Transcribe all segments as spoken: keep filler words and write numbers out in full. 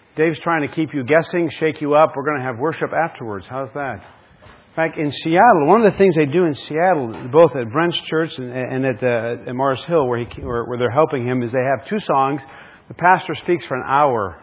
Dave's trying to keep you guessing, shake you up. We're going to have worship afterwards. How's that? In fact, in Seattle, one of the things they do in Seattle, both at Brent's Church and, and at, uh, at Mars Hill, where, he, where, where they're helping him, is they have two songs. The pastor speaks for an hour.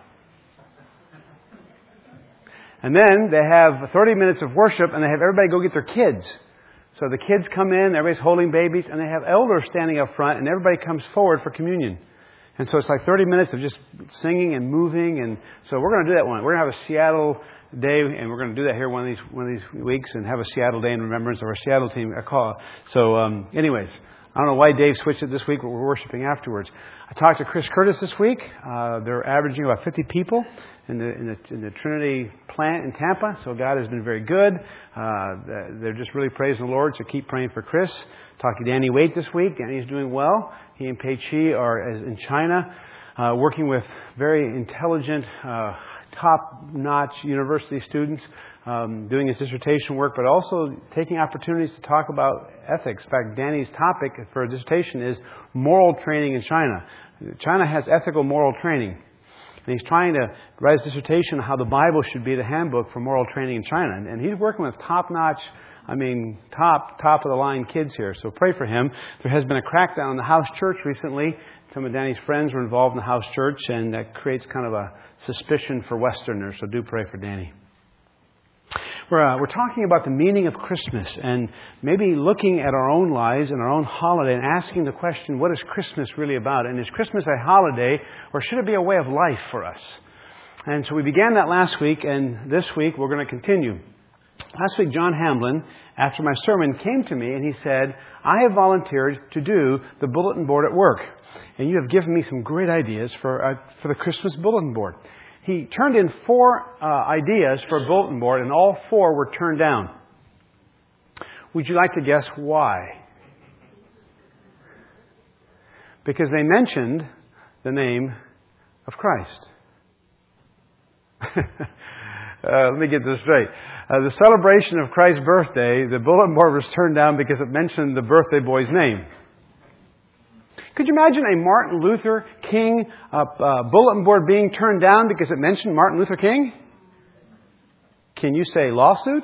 And then they have thirty minutes of worship, and they have everybody go get their kids. So the kids come in, everybody's holding babies, and they have elders standing up front, and everybody comes forward for communion. And so it's like thirty minutes of just singing and moving. And so we're going to do that one. We're going to have a Seattle day, and we're going to do that here one of these one of these weeks, and have a Seattle day in remembrance of our Seattle team. I call. So, um, anyways, I don't know why Dave switched it this week, but we're worshiping afterwards. I talked to Chris Curtis this week. Uh, they're averaging about fifty people in the, in the in the Trinity plant in Tampa. So God has been very good. Uh, they're just really praising the Lord. So keep praying for Chris. Talked to Danny Waite this week. Danny's doing well. He and Pei Chi are as in China, uh, working with very intelligent, uh, top-notch university students, um, doing his dissertation work, but also taking opportunities to talk about ethics. In fact, Danny's topic for a dissertation is moral training in China. China has ethical moral training. And he's trying to write his dissertation on how the Bible should be the handbook for moral training in China. And, and he's working with top-notch, I mean, top, top-of-the-line kids here. So pray for him. There has been a crackdown on the house church recently. Some of Danny's friends were involved in the house church, and that creates kind of a suspicion for Westerners. So do pray for Danny. We're, uh, we're talking about the meaning of Christmas, and maybe looking at our own lives and our own holiday and asking the question, what is Christmas really about? And is Christmas a holiday, or should it be a way of life for us? And so we began that last week, and this week we're going to continue. Last week, John Hamlin, after my sermon, came to me and he said, I have volunteered to do the bulletin board at work. And you have given me some great ideas for uh, for the Christmas bulletin board. He turned in four uh, ideas for a bulletin board, and all four were turned down. Would you like to guess why? Because they mentioned the name of Christ. Uh, let me get this straight. Uh, the celebration of Christ's birthday, the bulletin board was turned down because it mentioned the birthday boy's name. Could you imagine a Martin Luther King uh, uh, bulletin board being turned down because it mentioned Martin Luther King? Can you say lawsuit?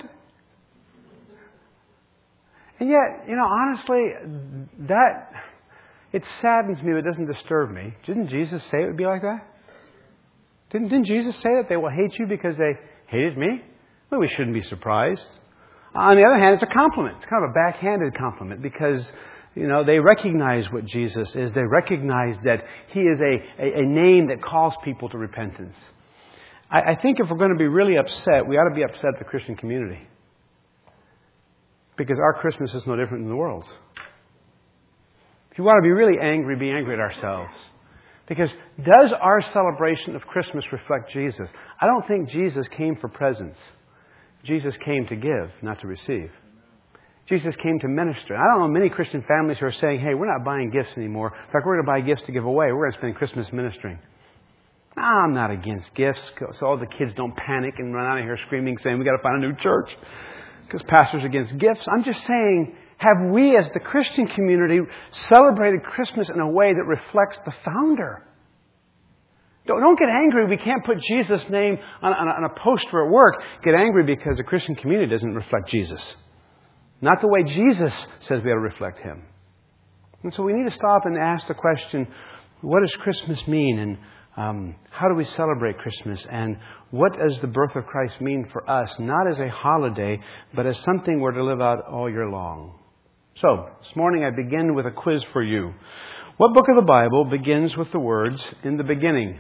And yet, you know, honestly, that, it saddens me, but it doesn't disturb me. Didn't Jesus say it would be like that? Didn't, didn't Jesus say that they will hate you because they hated me? Well, we shouldn't be surprised. On the other hand, it's a compliment. It's kind of a backhanded compliment because, you know, they recognize what Jesus is. They recognize that He is a, a, a name that calls people to repentance. I, I think if we're going to be really upset, we ought to be upset at the Christian community. Because our Christmas is no different than the world's. If you want to be really angry, be angry at ourselves. Because does our celebration of Christmas reflect Jesus? I don't think Jesus came for presents. Jesus came to give, not to receive. Jesus came to minister. I don't know many Christian families who are saying, hey, we're not buying gifts anymore. In fact, we're going to buy gifts to give away. We're going to spend Christmas ministering. I'm not against gifts, so all the kids don't panic and run out of here screaming, saying, we got to find a new church because pastor's against gifts. I'm just saying, have we as the Christian community celebrated Christmas in a way that reflects the founder? Don't, don't get angry. We can't put Jesus' name on, on, a, on a poster at work. Get angry because the Christian community doesn't reflect Jesus. Not the way Jesus says we ought to reflect Him. And so we need to stop and ask the question, what does Christmas mean? And um, how do we celebrate Christmas? And what does the birth of Christ mean for us? Not as a holiday, but as something we're to live out all year long. So, this morning I begin with a quiz for you. What book of the Bible begins with the words, in the beginning?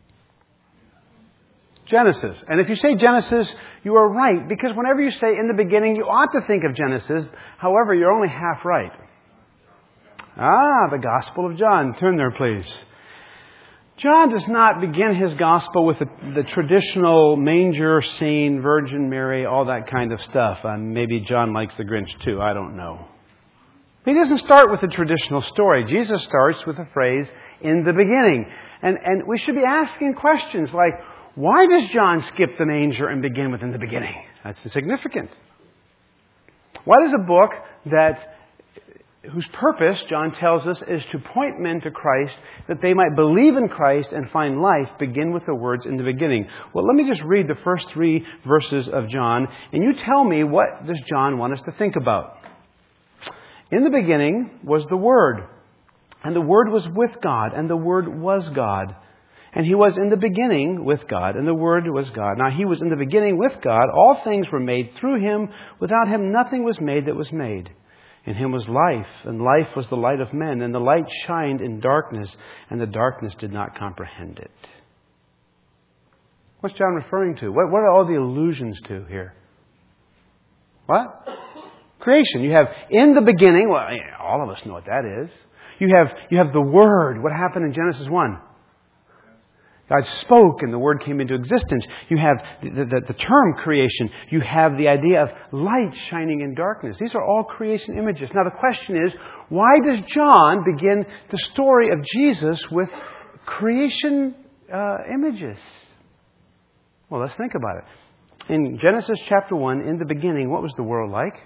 Genesis. And if you say Genesis, you are right. Because whenever you say in the beginning, you ought to think of Genesis. However, you're only half right. Ah, the Gospel of John. Turn there, please. John does not begin his Gospel with the, the traditional manger scene, Virgin Mary, all that kind of stuff. Um, maybe John likes the Grinch too. I don't know. He doesn't start with a traditional story. Jesus starts with the phrase, in the beginning. And, and we should be asking questions like, why does John skip the manger and begin with in the beginning? That's significant. Why does a book that whose purpose, John tells us, is to point men to Christ, that they might believe in Christ and find life, begin with the words in the beginning. Well, let me just read the first three verses of John, and you tell me, what does John want us to think about? In the beginning was the Word, and the Word was with God, and the Word was God. And He was in the beginning with God, and the Word was God. Now He was in the beginning with God. All things were made through Him. Without Him nothing was made that was made. In Him was life, and life was the light of men. And the light shined in darkness, and the darkness did not comprehend it. What's John referring to? What, what are all the allusions to here? What? Creation. You have in the beginning. Well, yeah, all of us know what that is. You have, you have the Word. What happened in Genesis one? God spoke and the Word came into existence. You have the, the, the term creation. You have the idea of light shining in darkness. These are all creation images. Now the question is, why does John begin the story of Jesus with creation uh, images? Well, let's think about it. In Genesis chapter one, in the beginning, what was the world like?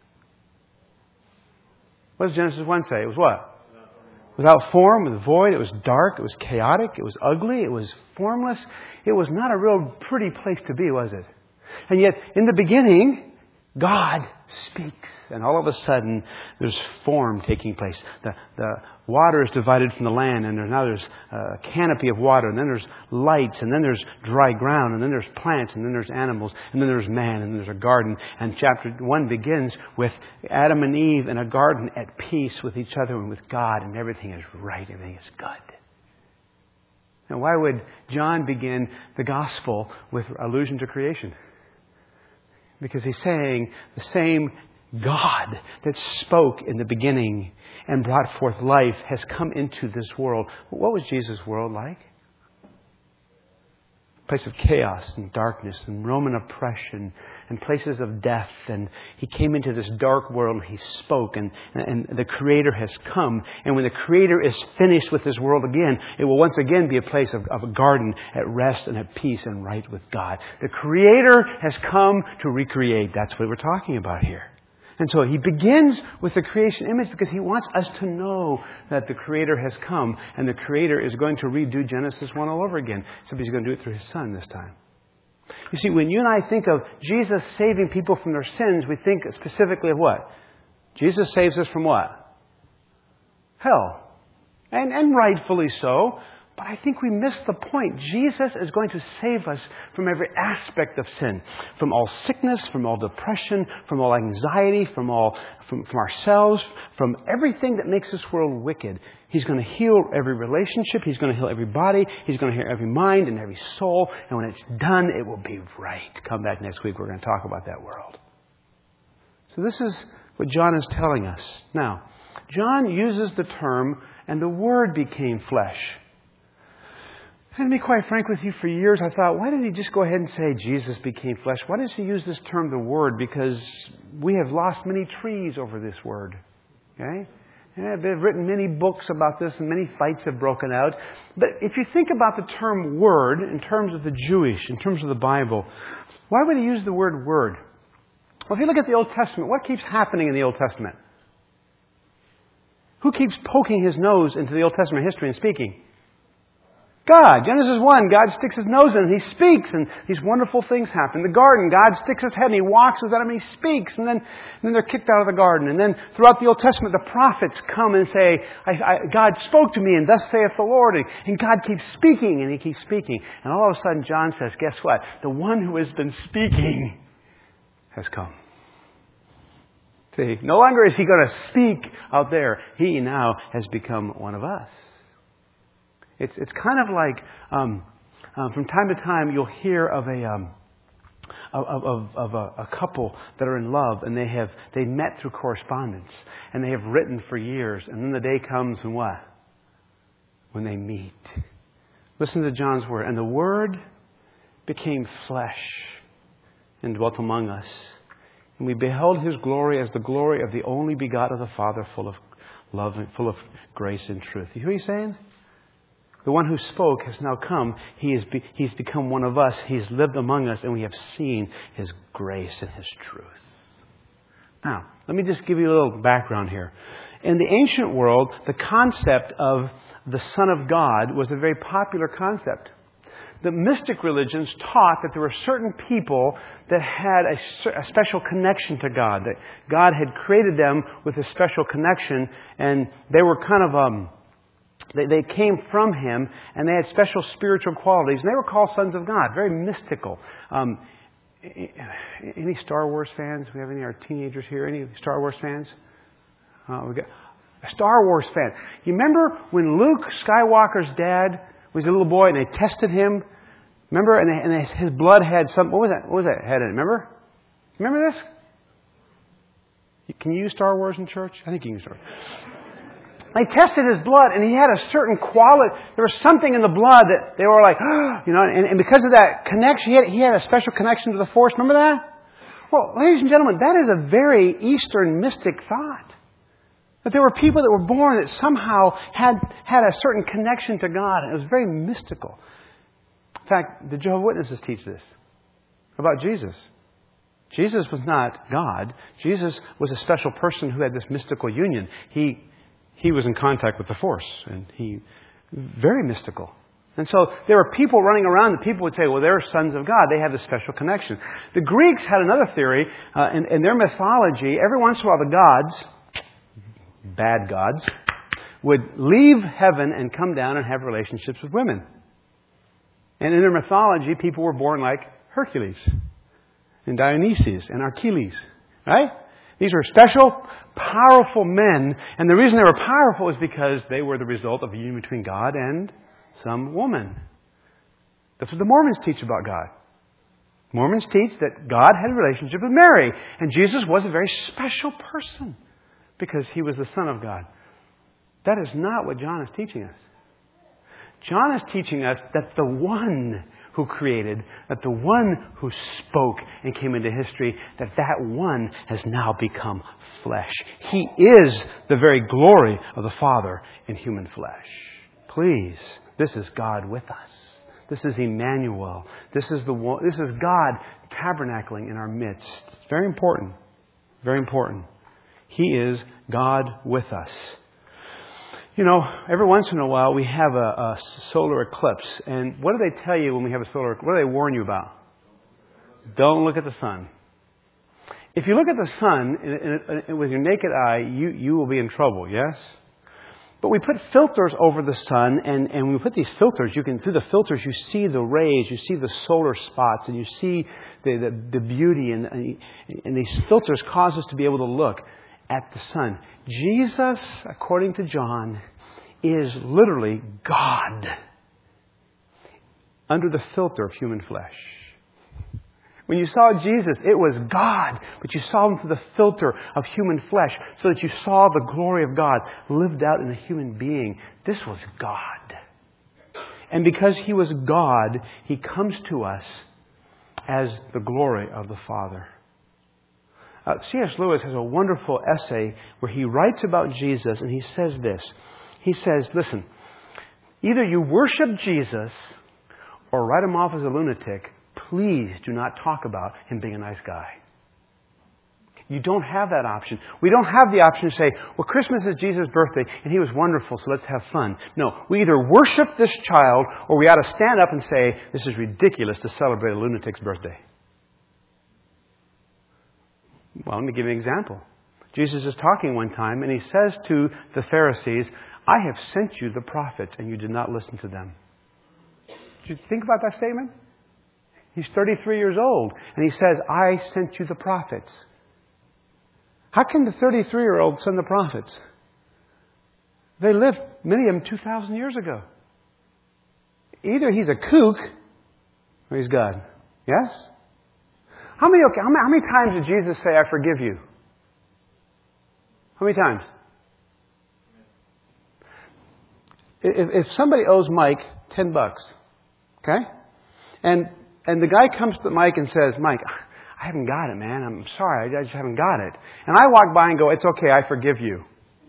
What does Genesis one say? It was what? Without form, with void, it was dark, it was chaotic, it was ugly, it was formless. It was not a real pretty place to be, was it? And yet, in the beginning, God speaks. And all of a sudden, there's form taking place. The, the water is divided from the land, and there's, now there's a canopy of water, and then there's lights, and then there's dry ground, and then there's plants, and then there's animals, and then there's man, and there's a garden. And chapter one begins with Adam and Eve in a garden at peace with each other and with God, and everything is right, everything is good. Now, why would John begin the gospel with allusion to creation? Because he's saying the same God that spoke in the beginning and brought forth life has come into this world. What was Jesus' world like? A place of chaos and darkness and Roman oppression and places of death. And He came into this dark world and He spoke, and, and the Creator has come. And when the Creator is finished with this world again, it will once again be a place of, of a garden at rest and at peace and right with God. The Creator has come to recreate. That's what we're talking about here. And so He begins with the creation image because He wants us to know that the Creator has come, and the Creator is going to redo Genesis one all over again. Except He's going to do it through His Son this time. You see, when you and I think of Jesus saving people from their sins, we think specifically of what? Jesus saves us from what? Hell. And, and rightfully so. But I think we miss the point. Jesus is going to save us from every aspect of sin. From all sickness, from all depression, from all anxiety, from all from, from ourselves, from everything that makes this world wicked. He's going to heal every relationship. He's going to heal every body. He's going to heal every mind and every soul. And when it's done, it will be right. Come back next week. We're going to talk about that world. So this is what John is telling us. Now, John uses the term, and the Word became flesh. And to be quite frank with you, for years I thought, why didn't he just go ahead and say Jesus became flesh? Why does he use this term, the Word? Because we have lost many trees over this word. Okay? And I've written many books about this and many fights have broken out. But if you think about the term Word in terms of the Jewish, in terms of the Bible, why would he use the word Word? Well, if you look at the Old Testament, what keeps happening in the Old Testament? Who keeps poking his nose into the Old Testament history and speaking? God. Genesis one, God sticks His nose in and He speaks, and these wonderful things happen. The garden, God sticks His head and He walks with them and He speaks, and then, and then they're kicked out of the garden. And then throughout the Old Testament, the prophets come and say, I, I, God spoke to me, and thus saith the Lord. And God keeps speaking, and He keeps speaking. And all of a sudden, John says, guess what? The one who has been speaking has come. See, no longer is He going to speak out there. He now has become one of us. It's it's kind of like um, um, from time to time you'll hear of a um, of, of, of a, a couple that are in love, and they have they met through correspondence, and they have written for years, and then the day comes and what? When they meet. Listen to John's word. And the Word became flesh and dwelt among us, and we beheld His glory as the glory of the only begotten of the Father, full of love and full of grace and truth. You hear what He's saying? The one who spoke has now come. He is be, he's become one of us. He's lived among us, and we have seen His grace and His truth. Now, let me just give you a little background here. In the ancient world, the concept of the Son of God was a very popular concept. The mystic religions taught that there were certain people that had a, a special connection to God, that God had created them with a special connection, and they were kind of, um, they, they came from Him, and they had special spiritual qualities, and they were called sons of God, very mystical. Um, any Star Wars fans? We have any of our teenagers here? Any Star Wars fans? Uh, we got a Star Wars fan. You remember when Luke Skywalker's dad was a little boy and they tested him? Remember? And, they, and his blood had some... What was that? What was that? Had in it? Remember? Remember this? Can you use Star Wars in church? I think you can use Star Wars. They tested his blood, and he had a certain quality. There was something in the blood that they were like, you know, and, and because of that connection, he had, he had a special connection to the Force. Remember that? Well, ladies and gentlemen, that is a very Eastern mystic thought. That there were people that were born that somehow had, had a certain connection to God. And it was very mystical. In fact, the Jehovah's Witnesses teach this about Jesus. Jesus was not God. Jesus was a special person who had this mystical union. He he was in contact with the Force, and he very mystical. And so there were people running around that people would say, well, they're sons of God. They have this special connection. The Greeks had another theory. Uh, in, in their mythology, every once in a while the gods, bad gods, would leave heaven and come down and have relationships with women. And in their mythology, people were born like Hercules and Dionysus and Achilles. Right? These were special, powerful men. And the reason they were powerful is because they were the result of a union between God and some woman. That's what the Mormons teach about God. Mormons teach that God had a relationship with Mary. And Jesus was a very special person because He was the Son of God. That is not what John is teaching us. John is teaching us that the one who created, that the one who spoke and came into history, that that one has now become flesh. He is the very glory of the Father in human flesh. Please, this is God with us. This is Emmanuel. This is the one, this is God tabernacling in our midst. It's very important. Very important. He is God with us. You know, every once in a while we have a, a solar eclipse. And what do they tell you when we have a solar eclipse? What do they warn you about? Don't look at the sun. If you look at the sun in, in, in, with your naked eye, you, you will be in trouble, yes? But we put filters over the sun, and, and when we put these filters, you can through the filters you see the rays, you see the solar spots, and you see the, the, the beauty, and, and these filters cause us to be able to look at the sun. Jesus, according to John, is literally God under the filter of human flesh. When you saw Jesus, it was God, but you saw Him through the filter of human flesh so that you saw the glory of God lived out in a human being. This was God. And because He was God, He comes to us as the glory of the Father. Uh, C S Lewis has a wonderful essay where he writes about Jesus, and he says this. He says, listen, either you worship Jesus or write Him off as a lunatic. Please do not talk about Him being a nice guy. You don't have that option. We don't have the option to say, well, Christmas is Jesus' birthday, and He was wonderful, so let's have fun. No, we either worship this child, or we ought to stand up and say, this is ridiculous to celebrate a lunatic's birthday. Well, let me give you an example. Jesus is talking one time, and He says to the Pharisees, I have sent you the prophets, and you did not listen to them. Did you think about that statement? He's thirty-three years old, and He says, I sent you the prophets. How can the thirty-three-year-old send the prophets? They lived, many of them, two thousand years ago. Either he's a kook, or he's God. Yes? How many, okay, how many, how many times did Jesus say, I forgive you? How many times? If, if somebody owes Mike ten bucks, okay? And and the guy comes to Mike and says, Mike, I haven't got it, man. I'm sorry. I just haven't got it. And I walk by and go, it's okay. I forgive you.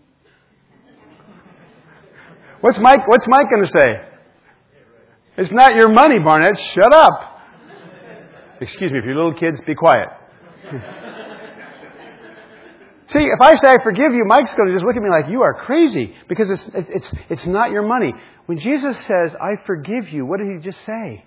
What's Mike, what's Mike going to say? It's not your money, Barnett. Shut up. Excuse me, if you're little kids, be quiet. See, if I say I forgive you, Mike's going to just look at me like, you are crazy, because it's, it's, it's not your money. When Jesus says, I forgive you, what did he just say?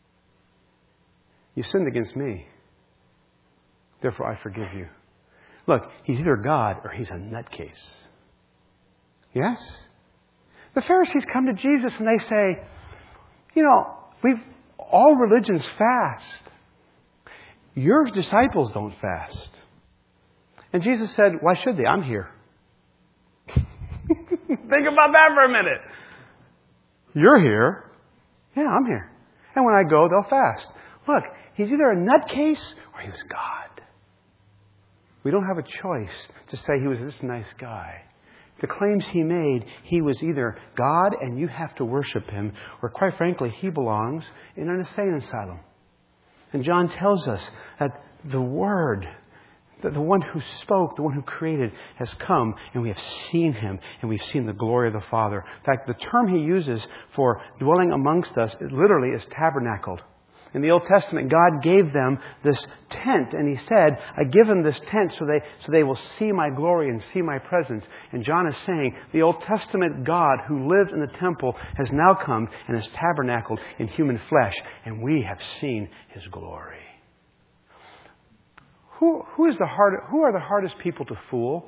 You sinned against me. Therefore, I forgive you. Look, he's either God or he's a nutcase. Yes? The Pharisees come to Jesus and they say, you know, we've all religions fast. Your disciples don't fast. And Jesus said, why should they? I'm here. Think about that for a minute. You're here. Yeah, I'm here. And when I go, they'll fast. Look, he's either a nutcase or he was God. We don't have a choice to say he was this nice guy. The claims he made, he was either God and you have to worship him, or quite frankly, he belongs in an insane asylum. And John tells us that the Word, that the one who spoke, the one who created, has come, and we have seen him, and we've seen the glory of the Father. In fact, the term he uses for dwelling amongst us, it literally is tabernacled. In the Old Testament, God gave them this tent, and he said, I give them this tent so they, so they will see my glory and see my presence. And John is saying, the Old Testament God who lived in the temple has now come and has tabernacled in human flesh, and we have seen his glory. Who, who, is the hard, who are the hardest people to fool?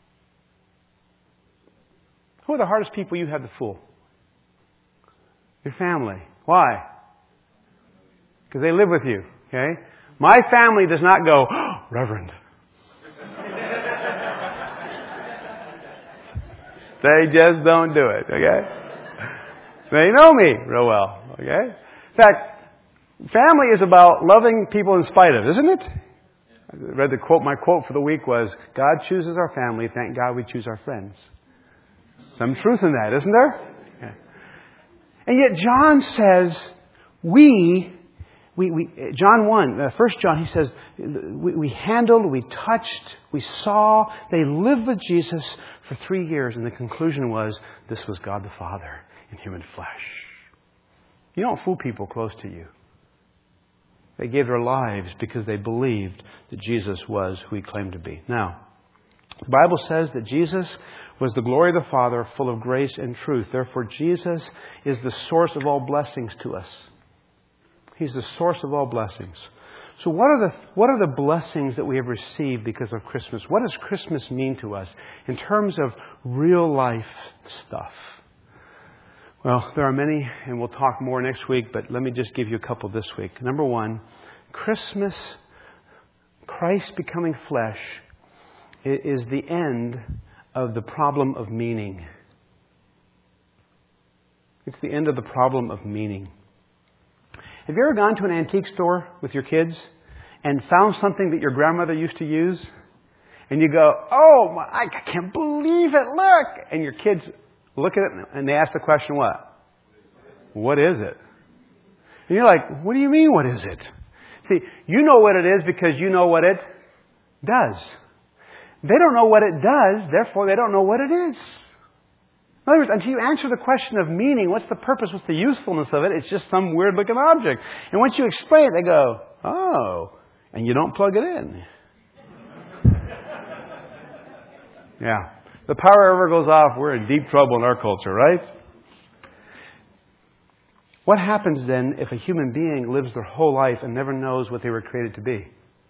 Who are the hardest people you have to fool? Your family. Why? Because they live with you, okay? My family does not go, oh, Reverend. They just don't do it, okay? They know me real well, okay? In fact, family is about loving people in spite of, isn't it? I read the quote, my quote for the week was, God chooses our family, thank God we choose our friends. Some truth in that, isn't there? Okay. And yet John says, we... We, we, John one, uh, First John, he says, we, we handled, we touched, we saw. They lived with Jesus for three years, and the conclusion was, this was God the Father in human flesh. You don't fool people close to you. They gave their lives because they believed that Jesus was who he claimed to be. Now, the Bible says that Jesus was the glory of the Father, full of grace and truth. Therefore, Jesus is the source of all blessings to us. He's the source of all blessings. So what are the what are the blessings that we have received because of Christmas? What does Christmas mean to us in terms of real life stuff? Well, there are many, and we'll talk more next week, but let me just give you a couple this week. Number one, Christmas, Christ becoming flesh, is the end of the problem of meaning. It's the end of the problem of meaning. Have you ever gone to an antique store with your kids and found something that your grandmother used to use? And you go, oh, my, I can't believe it, look! And your kids look at it and they ask the question, what? What is it? And you're like, what do you mean, what is it? See, you know what it is because you know what it does. They don't know what it does, therefore they don't know what it is. In other words, until you answer the question of meaning, what's the purpose, what's the usefulness of it, it's just some weird-looking object. And once you explain it, they go, oh, and you don't plug it in. Yeah. The power ever goes off, we're in deep trouble in our culture, right? What happens then if a human being lives their whole life and never knows what they were created to be?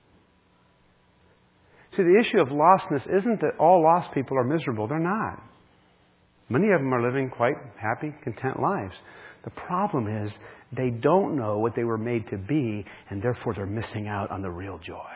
See, the issue of lostness isn't that all lost people are miserable. They're not. Many of them are living quite happy, content lives. The problem is they don't know what they were made to be, and therefore they're missing out on the real joy.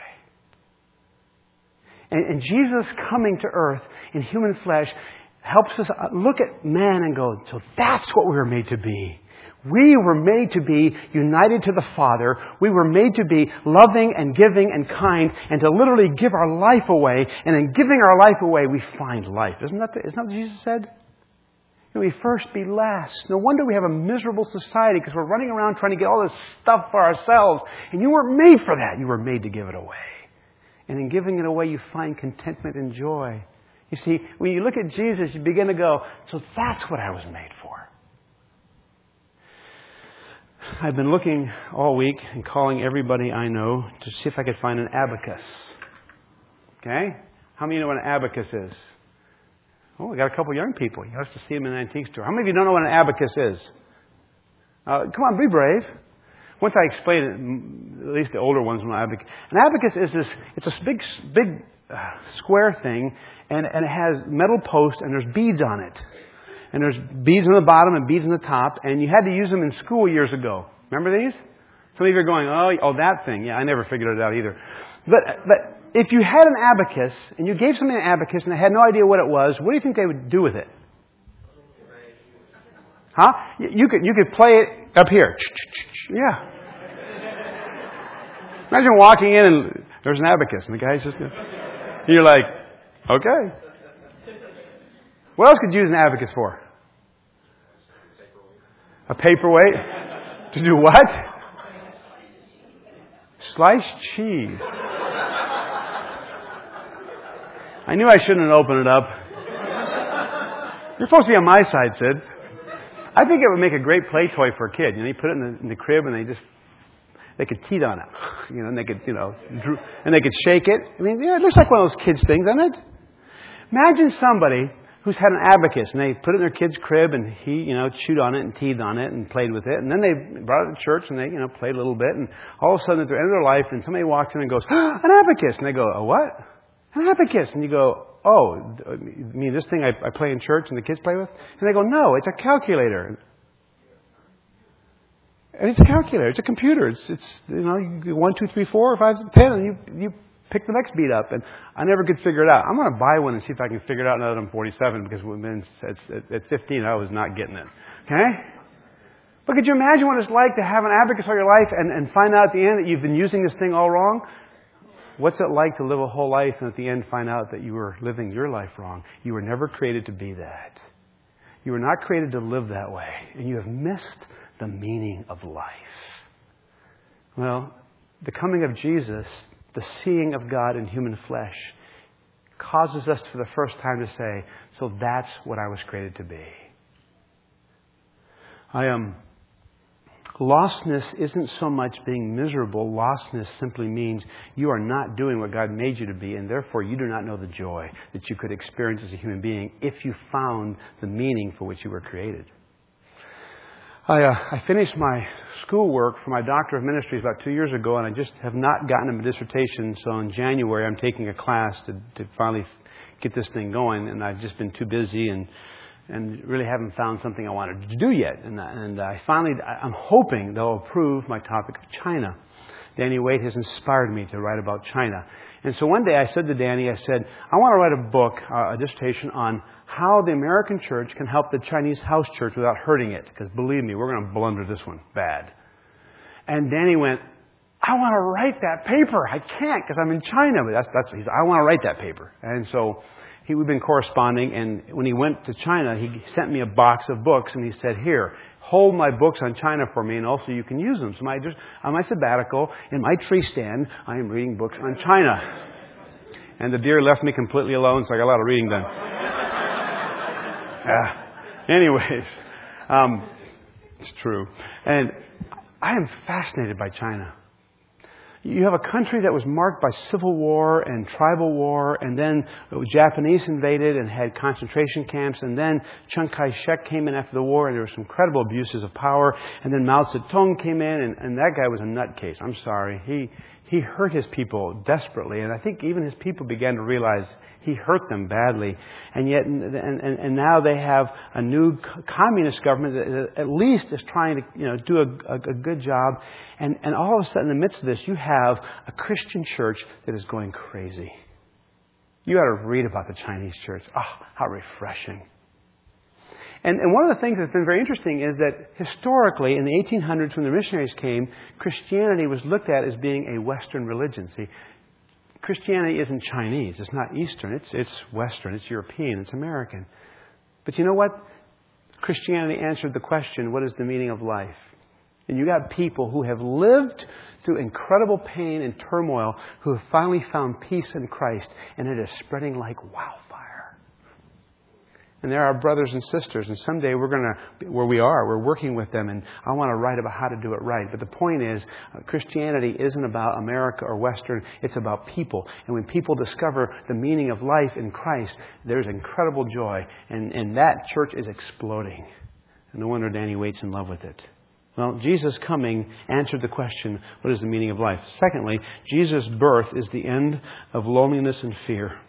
And, and Jesus coming to earth in human flesh helps us look at man and go, so that's what we were made to be. We were made to be united to the Father. We were made to be loving and giving and kind and to literally give our life away. And in giving our life away, we find life. Isn't that, the, isn't that what Jesus said? We first be last. No wonder we have a miserable society because we're running around trying to get all this stuff for ourselves. And you weren't made for that. You were made to give it away. And in giving it away, you find contentment and joy. You see, when you look at Jesus, you begin to go, so that's what I was made for. I've been looking all week and calling everybody I know to see if I could find an abacus. Okay? How many of you know what an abacus is? Oh, we got a couple young people. You used to see them in the antique store. How many of you don't know what an abacus is? Uh, come on, be brave. Once I explain it, at least the older ones know abacus. An abacus is this, it's a big, big uh, square thing, and, and it has metal posts, and there's beads on it. And there's beads on the bottom and beads on the top, and you had to use them in school years ago. Remember these? Some of you are going, oh, oh, that thing. Yeah, I never figured it out either. But, but if you had an abacus, and you gave somebody an abacus, and they had no idea what it was, what do you think they would do with it? Huh? You could, you could play it up here. Yeah. Imagine walking in and there's an abacus, and the guy's just, you're like, okay. What else could you use an abacus for? A paperweight? To do what? Slice cheese. I knew I shouldn't have opened it up. You're supposed to be on my side, Sid. I think it would make a great play toy for a kid. You know, you put it in the, in the crib and they just, they could teat on it. You know, and they could, you know, drew, and they could shake it. I mean, yeah, it looks like one of those kids' things, doesn't it? Imagine somebody who's had an abacus and they put it in their kid's crib and he, you know, chewed on it and teethed on it and played with it. And then they brought it to church and they, you know, played a little bit. And all of a sudden at the end of their life and somebody walks in and goes, oh, an abacus. And they go, a what? An abacus. And you go, oh, you mean this thing I, I play in church and the kids play with? And they go, no, it's a calculator. And it's a calculator. It's a computer. It's, it's you know, you one, two, three, four, five, ten, and you, you pick the next beat up. And I never could figure it out. I'm going to buy one and see if I can figure it out now that I'm forty-seven, because when at, at fifteen I was not getting it. Okay? But could you imagine what it's like to have an abacus all your life and, and find out at the end that you've been using this thing all wrong? What's it like to live a whole life and at the end find out that you were living your life wrong? You were never created to be that. You were not created to live that way. And you have missed the meaning of life. Well, the coming of Jesus, the seeing of God in human flesh, causes us for the first time to say, so that's what I was created to be. I am... Um, Lostness isn't so much being miserable. Lostness simply means you are not doing what God made you to be, and therefore you do not know the joy that you could experience as a human being if you found the meaning for which you were created. I, uh, I finished my schoolwork for my Doctor of Ministries about two years ago, and I just have not gotten a dissertation. So in January, I'm taking a class to, to finally get this thing going, and I've just been too busy and and really haven't found something I wanted to do yet. And, and I finally, I'm hoping they'll approve my topic of China. Danny Waite has inspired me to write about China. And so one day I said to Danny, I said, I want to write a book, uh, a dissertation on how the American church can help the Chinese house church without hurting it. Because believe me, we're going to blunder this one bad. And Danny went, I want to write that paper. I can't because I'm in China. But that's, that's, he's, I want to write that paper. And so He, we've been corresponding, and when he went to China, he sent me a box of books, and he said, here, hold my books on China for me, and also you can use them. So my, just, on my sabbatical, in my tree stand, I am reading books on China. And the deer left me completely alone, so I got a lot of reading done. Yeah. Anyways, um, it's true. And I am fascinated by China. You have a country that was marked by civil war and tribal war, and then the Japanese invaded and had concentration camps, and then Chiang Kai-shek came in after the war, and there were some incredible abuses of power, and then Mao Zedong came in, and, and that guy was a nutcase. I'm sorry. He he hurt his people desperately, and I think even his people began to realize he hurt them badly. And yet, and, and, and now they have a new communist government that at least is trying to, you know, do a, a, a good job. And, and all of a sudden, in the midst of this, you have a Christian church that is going crazy. You ought to read about the Chinese church. Oh, how refreshing. And, and one of the things that's been very interesting is that historically, in the eighteen hundreds, when the missionaries came, Christianity was looked at as being a Western religion. See, Christianity isn't Chinese. It's not Eastern. It's, it's Western. It's European. It's American. But you know what? Christianity answered the question, what is the meaning of life? And you got people who have lived through incredible pain and turmoil who have finally found peace in Christ, and it is spreading like wildfire. And they're our brothers and sisters. And someday we're going to, where we are, we're working with them. And I want to write about how to do it right. But the point is, uh, Christianity isn't about America or Western. It's about people. And when people discover the meaning of life in Christ, there's incredible joy. And, and that church is exploding. And no wonder Danny Waite's in love with it. Well, Jesus coming answered the question, what is the meaning of life? Secondly, Jesus' birth is the end of loneliness and fear.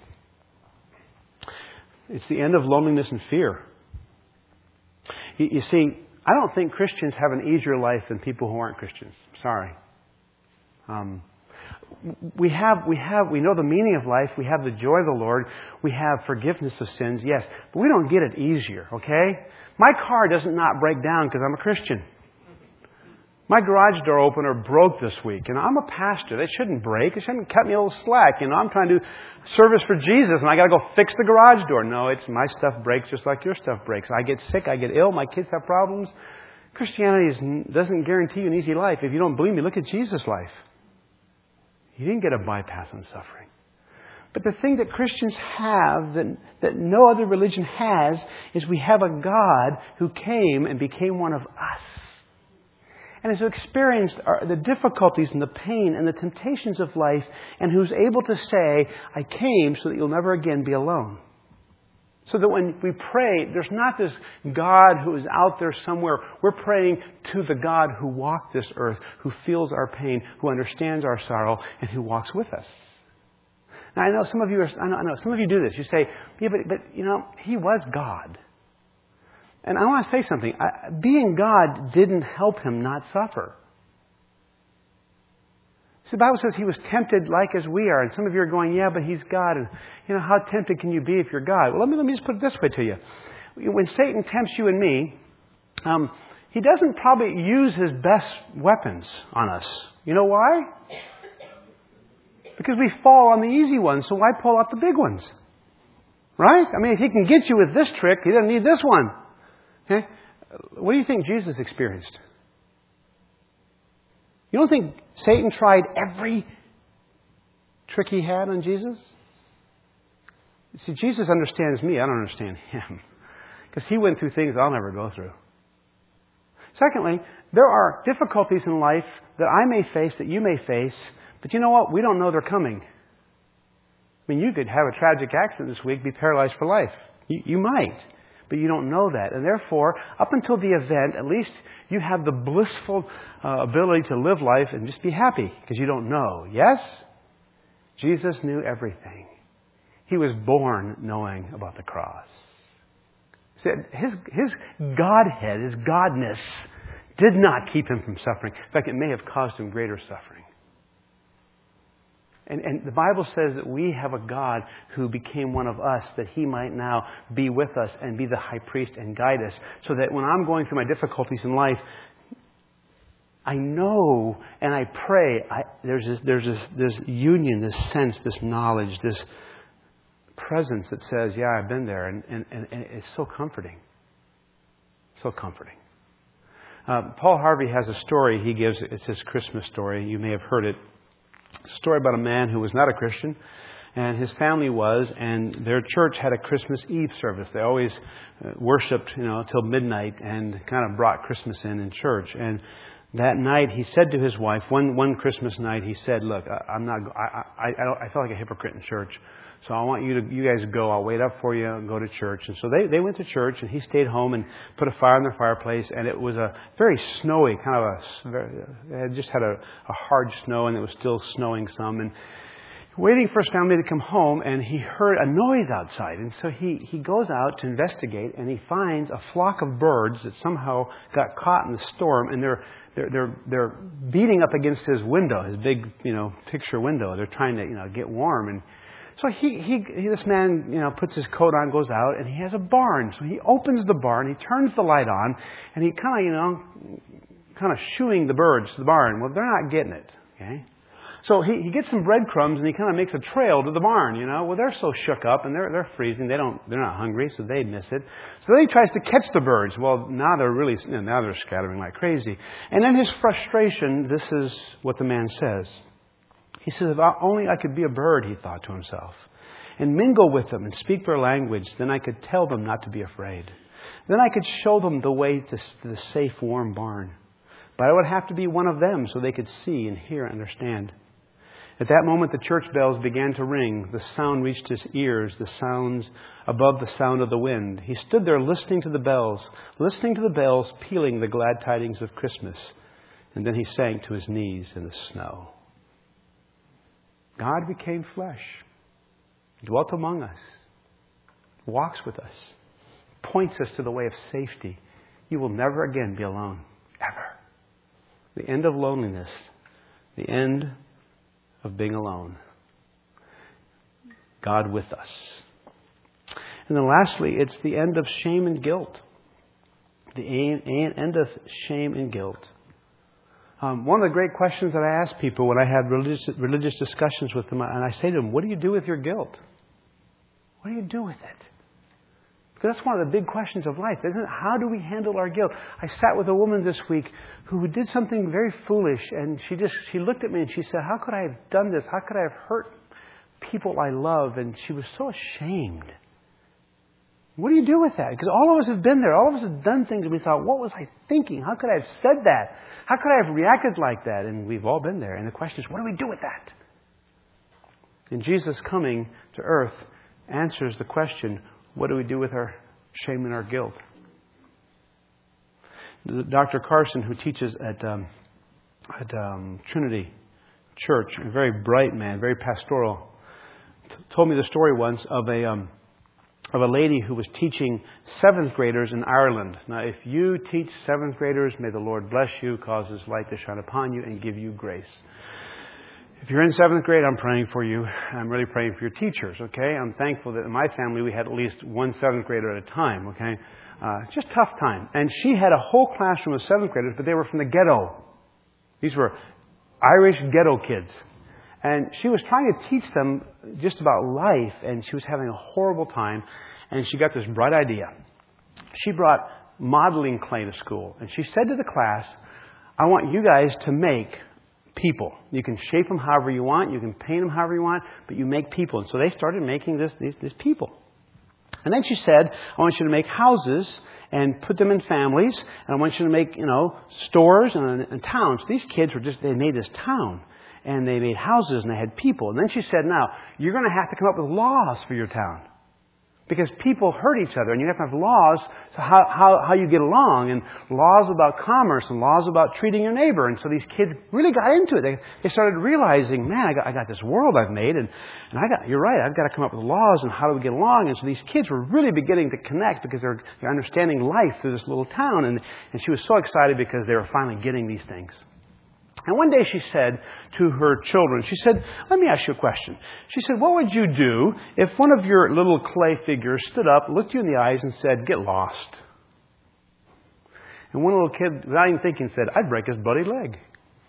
It's the end of loneliness and fear. You, you see, I don't think Christians have an easier life than people who aren't Christians. Sorry. Um, we have, we have, we know the meaning of life. We have the joy of the Lord. We have forgiveness of sins, yes, but we don't get it easier. Okay? My car doesn't not break down because I'm a Christian. My garage door opener broke this week. And I'm a pastor. They shouldn't break. They shouldn't cut me a little slack. You know, I'm trying to do service for Jesus and I got to go fix the garage door. No, it's my stuff breaks just like your stuff breaks. I get sick. I get ill. My kids have problems. Christianity is, doesn't guarantee you an easy life. If you don't believe me, look at Jesus' life. He didn't get a bypass on suffering. But the thing that Christians have that, that no other religion has is we have a God who came and became one of us. And has experienced the difficulties and the pain and the temptations of life, and who's able to say, I came so that you'll never again be alone. So that when we pray, there's not this God who is out there somewhere. We're praying to the God who walked this earth, who feels our pain, who understands our sorrow, and who walks with us. Now, I know some of you are, I know, I know some of you do this. You say, yeah, but, but you know, He was God. And I want to say something. I, being God didn't help Him not suffer. So the Bible says He was tempted like as we are. And some of you are going, yeah, but He's God. And, you know, how tempted can you be if you're God? Well, let me, let me just put it this way to you. When Satan tempts you and me, um, he doesn't probably use his best weapons on us. You know why? Because we fall on the easy ones, so why pull out the big ones? Right? I mean, if He can get you with this trick, He doesn't need this one. Okay? What do you think Jesus experienced? You don't think Satan tried every trick he had on Jesus? See, Jesus understands me. I don't understand Him. Because He went through things I'll never go through. Secondly, there are difficulties in life that I may face, that you may face, but you know what? We don't know they're coming. I mean, you could have a tragic accident this week, be paralyzed for life. You, you might. But you don't know that. And therefore, up until the event, at least you have the blissful uh, ability to live life and just be happy because you don't know. Yes? Jesus knew everything. He was born knowing about the cross. See, his, his Godhead, His Godness, did not keep Him from suffering. In fact, it may have caused Him greater suffering. And, and the Bible says that we have a God who became one of us, that He might now be with us and be the high priest and guide us. So that when I'm going through my difficulties in life, I know and I pray, I, there's this, there's this, this union, this sense, this knowledge, this presence that says, yeah, I've been there. And, and, and it's so comforting. So comforting. Uh, Paul Harvey has a story he gives. It's his Christmas story. You may have heard it. It's a story about a man who was not a Christian, and his family was, and their church had a Christmas Eve service. They always uh, worshipped, you know, till midnight and kind of brought Christmas in in church. And that night, he said to his wife, one one Christmas night, he said, "Look, I, I'm not. I I I, don't, I feel like a hypocrite in church, so I want you to you guys go. I'll wait up for you and go to church." And so they they went to church, and he stayed home and put a fire in their fireplace. And it was a very snowy kind of a. It had just had a, a hard snow, and it was still snowing some. And waiting for his family to come home, and he heard a noise outside. And so he, he goes out to investigate, and he finds a flock of birds that somehow got caught in the storm, and they're they're they're, they're beating up against his window, his big, you know, picture window. They're trying to, you know, get warm. And so he, he he this man, you know, puts his coat on, goes out, and he has a barn. So he opens the barn, he turns the light on, and he kind of, you know, kind of shooing the birds to the barn. Well, they're not getting it, okay? So he, he gets some breadcrumbs and he kind of makes a trail to the barn, you know. Well, they're so shook up and they're they're freezing. They don't they're not hungry, so they miss it. So then he tries to catch the birds. Well, now they're really you know, now they're scattering like crazy. And in his frustration, this is what the man says. He says, "If only I could be a bird," he thought to himself. and mingle with them and speak their language, then I could tell them not to be afraid. Then I could show them the way to the safe, warm barn. But I would have to be one of them so they could see and hear and understand. At that moment, the church bells began to ring. The sound reached his ears, the sounds above the sound of the wind. He stood there listening to the bells, listening to the bells pealing the glad tidings of Christmas. And then he sank to his knees in the snow. God became flesh, dwelt among us, walks with us, points us to the way of safety. You will never again be alone, ever. The end of loneliness, the end of being alone. God with us. And then lastly, it's the end of shame and guilt. The end of shame and guilt. Um, one of the great questions that I ask people when I have religious, religious discussions with them, and I say to them, what do you do with your guilt? What do you do with it? Because that's one of the big questions of life, isn't it? How do we handle our guilt? I sat with a woman this week who did something very foolish, and she just she looked at me and she said, how could I have done this? How could I have hurt people I love? And she was so ashamed. What do you do with that? Because all of us have been there. All of us have done things and we thought, what was I thinking? How could I have said that? How could I have reacted like that? And we've all been there. And the question is, what do we do with that? And Jesus coming to earth answers the question, what do we do with our shame and our guilt? Doctor Carson, who teaches at, um, at um, Trinity Church, a very bright man, very pastoral, t- told me the story once of a... Um, of a lady who was teaching seventh graders in Ireland. Now, if you teach seventh graders, may the Lord bless you, cause His light to shine upon you, and give you grace. If you're in seventh grade, I'm praying for you. I'm really praying for your teachers, okay? I'm thankful that in my family we had at least one seventh grader at a time, okay? Uh, just tough time. And she had a whole classroom of seventh graders, but they were from the ghetto. These were Irish ghetto kids. And she was trying to teach them just about life, and she was having a horrible time. And she got this bright idea. She brought modeling clay to school. And she said to the class, I want you guys to make people. You can shape them however you want. You can paint them however you want. But you make people. And so they started making this, these, these people. And then she said, I want you to make houses and put them in families. And I want you to make, you know, stores and, and towns. These kids were just, they made this town. And they made houses and they had people. And then she said, now, you're going to have to come up with laws for your town. Because people hurt each other and you have to have laws to how, how, how you get along. And laws about commerce and laws about treating your neighbor. And so these kids really got into it. They, they started realizing, man, I got, I got this world I've made. And, and I got, you're right, I've got to come up with laws and how do we get along. And so these kids were really beginning to connect because they're, they're understanding life through this little town. And, and she was so excited because they were finally getting these things. And one day she said to her children, she said, let me ask you a question. She said, what would you do if one of your little clay figures stood up, looked you in the eyes and said, get lost? And one little kid, without even thinking, said, I'd break his bloody leg.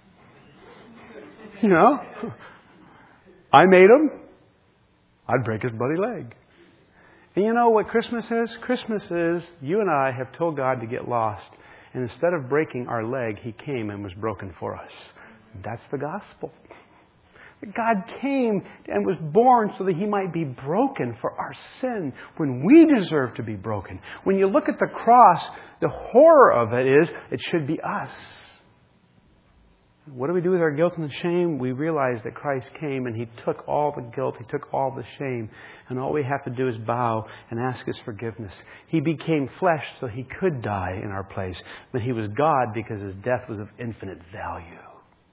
You know? I made him. I'd break his bloody leg. And you know what Christmas is? Christmas is you and I have told God to get lost. And instead of breaking our leg, He came and was broken for us. That's the gospel. God came and was born so that He might be broken for our sin when we deserve to be broken. When you look at the cross, the horror of it is it should be us. What do we do with our guilt and shame? We realize that Christ came and He took all the guilt, He took all the shame, and all we have to do is bow and ask His forgiveness. He became flesh so He could die in our place, but He was God because His death was of infinite value.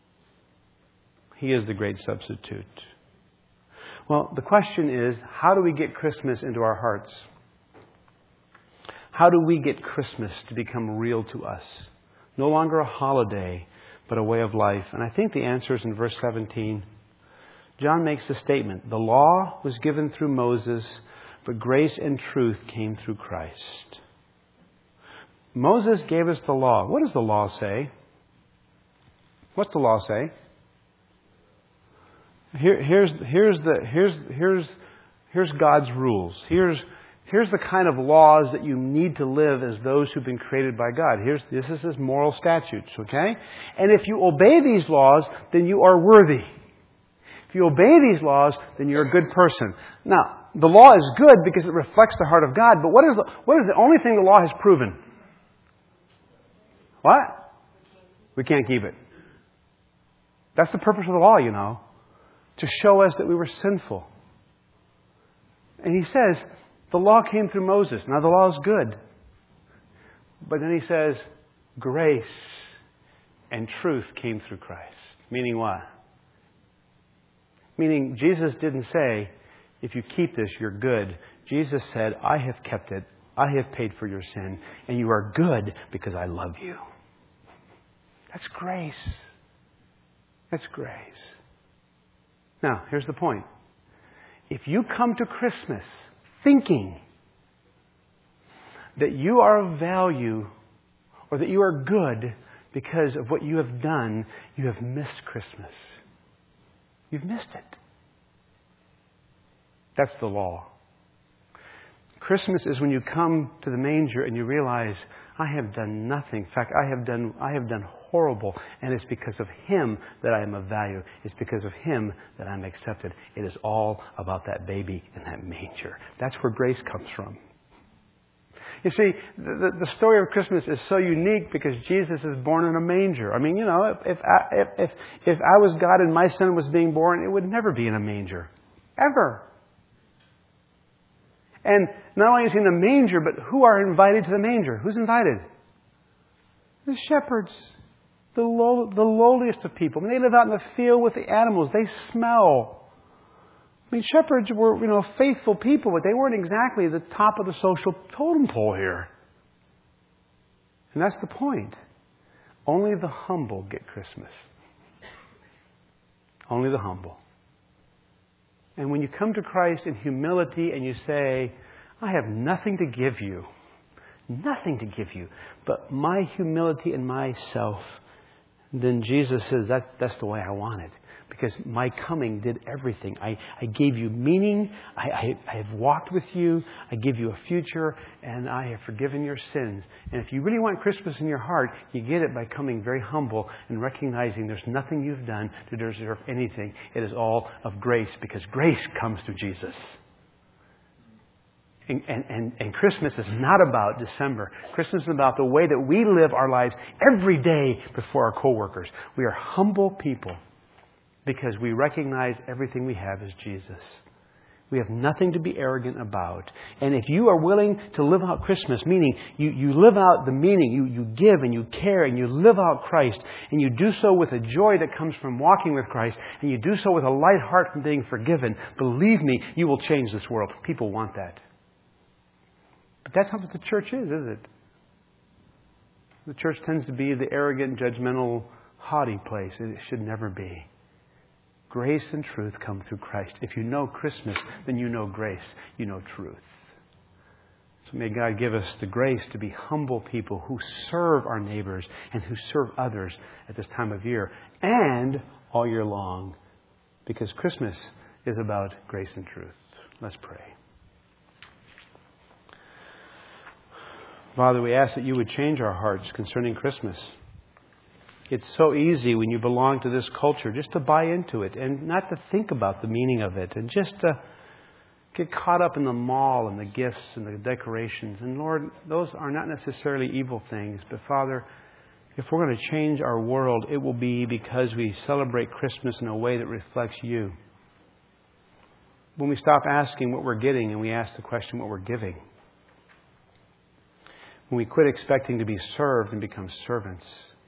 He is the great substitute. Well, the question is, how do we get Christmas into our hearts? How do we get Christmas to become real to us? No longer a holiday, but a way of life. And I think the answer is in verse seventeen. John makes the statement, the law was given through Moses, but grace and truth came through Christ. Moses gave us the law. What does the law say? What's the law say? Here, here's, here's, the, here's, here's, here's God's rules. Here's, Here's the kind of laws that you need to live as those who've been created by God. Here's, this is His moral statutes, okay? And if you obey these laws, then you are worthy. If you obey these laws, then you're a good person. Now, the law is good because it reflects the heart of God, but what is the, what is the only thing the law has proven? What? We can't keep it. That's the purpose of the law, you know, to show us that we were sinful. And he says, the law came through Moses. Now, the law is good. But then he says, grace and truth came through Christ. Meaning what? Meaning Jesus didn't say, if you keep this, you're good. Jesus said, I have kept it. I have paid for your sin. And you are good because I love you. That's grace. That's grace. Now, here's the point. If you come to Christmas thinking that you are of value or that you are good because of what you have done, you have missed Christmas. You've missed it. That's the law. Christmas is when you come to the manger and you realize, I have done nothing. In fact, I have done I have done horrible. And it's because of Him that I am of value. It's because of Him that I'm accepted. It is all about that baby in that manger. That's where grace comes from. You see, the, the story of Christmas is so unique because Jesus is born in a manger. I mean, you know, if, if, I, if, if, if I was God and my son was being born, it would never be in a manger. Ever. And not only is He in the manger, but who are invited to the manger? Who's invited? The shepherds. The, low, the lowliest of people. I mean, they live out in the field with the animals. They smell. I mean, shepherds were, you know, faithful people, but they weren't exactly the top of the social totem pole here. And that's the point. Only the humble get Christmas. Only the humble. And when you come to Christ in humility and you say, I have nothing to give you, nothing to give you, but my humility and myself, then Jesus says, that, that's the way I want it. Because my coming did everything. I, I gave you meaning. I, I, I have walked with you. I give you a future. And I have forgiven your sins. And if you really want Christmas in your heart, you get it by coming very humble and recognizing there's nothing you've done to deserve anything. It is all of grace because grace comes through Jesus. And, and, and, and Christmas is not about December. Christmas is about the way that we live our lives every day before our coworkers. We are humble people. Because we recognize everything we have is Jesus. We have nothing to be arrogant about. And if you are willing to live out Christmas, meaning you, you live out the meaning, you, you give and you care and you live out Christ, and you do so with a joy that comes from walking with Christ, and you do so with a light heart from being forgiven, believe me, you will change this world. People want that. But that's not what the church is, is it? The church tends to be the arrogant, judgmental, haughty place. It should never be. Grace and truth come through Christ. If you know Christmas, then you know grace. You know truth. So may God give us the grace to be humble people who serve our neighbors and who serve others at this time of year and all year long. Because Christmas is about grace and truth. Let's pray. Father, we ask that you would change our hearts concerning Christmas. It's so easy when you belong to this culture just to buy into it and not to think about the meaning of it and just to get caught up in the mall and the gifts and the decorations. And Lord, those are not necessarily evil things. But Father, if we're going to change our world, it will be because we celebrate Christmas in a way that reflects you. When we stop asking what we're getting and we ask the question what we're giving. When we quit expecting to be served and become servants.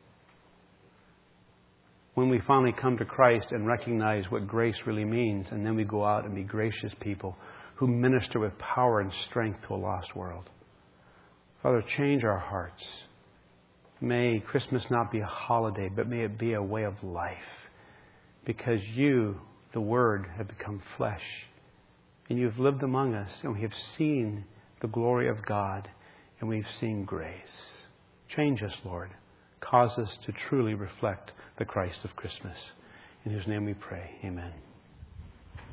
When we finally come to Christ and recognize what grace really means, and then we go out and be gracious people who minister with power and strength to a lost world. Father, change our hearts. May Christmas not be a holiday, but may it be a way of life. Because you, the Word, have become flesh. And you've lived among us, and we have seen the glory of God, and we've seen grace. Change us, Lord. Cause us to truly reflect the Christ of Christmas. In whose name we pray. Amen.